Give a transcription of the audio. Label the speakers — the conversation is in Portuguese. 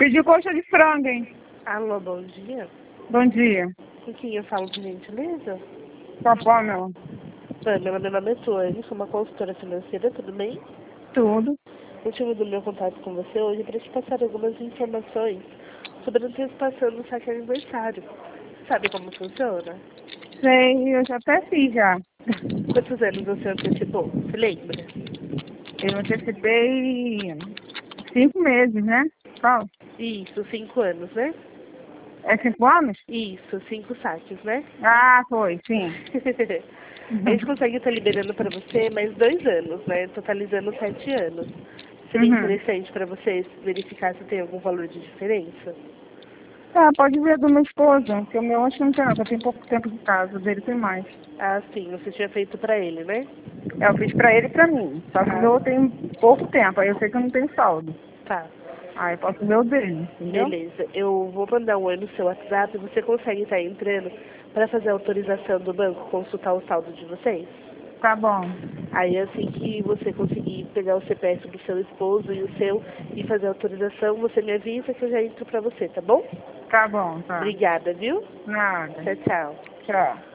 Speaker 1: Pedi coxa de frango, hein?
Speaker 2: Alô, bom dia.
Speaker 1: Bom dia.
Speaker 2: Com quem eu falo, por gentileza?
Speaker 1: Tá bom, meu?
Speaker 2: Meu nome é Tuane, sou uma consultora financeira, tudo bem?
Speaker 1: Tudo.
Speaker 2: O motivo do meu contato com você hoje é para te passar algumas informações sobre a antecipação do saque aniversário. Sabe como funciona?
Speaker 1: Sei, eu já até fiz já.
Speaker 2: Quantos anos você antecipou? Você lembra?
Speaker 1: Eu antecipei 5 meses, né? Qual?
Speaker 2: Isso, 5 anos, né?
Speaker 1: É 5 anos?
Speaker 2: Isso, 5 saques, né?
Speaker 1: Ah, foi, sim.
Speaker 2: A gente consegue estar liberando para você mais 2 anos, né? Totalizando 7 anos. Seria
Speaker 1: Uhum.
Speaker 2: interessante para vocês verificar se tem algum valor de diferença?
Speaker 1: Tá, pode ver do meu esposo, porque o meu acho que não tem nada, tem pouco tempo de casa, o dele tem mais.
Speaker 2: Ah, sim, você tinha feito para ele, né?
Speaker 1: Eu fiz pra ele e pra mim, só que o
Speaker 2: Ah,
Speaker 1: meu tem pouco tempo, aí eu sei que eu não tenho saldo.
Speaker 2: tá.
Speaker 1: Aí eu posso ver o dele, entendeu?
Speaker 2: Beleza. Eu vou mandar um oi no seu WhatsApp. Você consegue estar entrando para fazer a autorização do banco, consultar o saldo de vocês?
Speaker 1: Tá bom.
Speaker 2: Aí assim que você conseguir pegar o CPF do seu esposo e o seu e fazer a autorização, você me avisa que eu já entro para você, tá bom?
Speaker 1: Tá bom, tá.
Speaker 2: Obrigada, viu?
Speaker 1: Nada.
Speaker 2: Tchau, tchau.
Speaker 1: Tchau.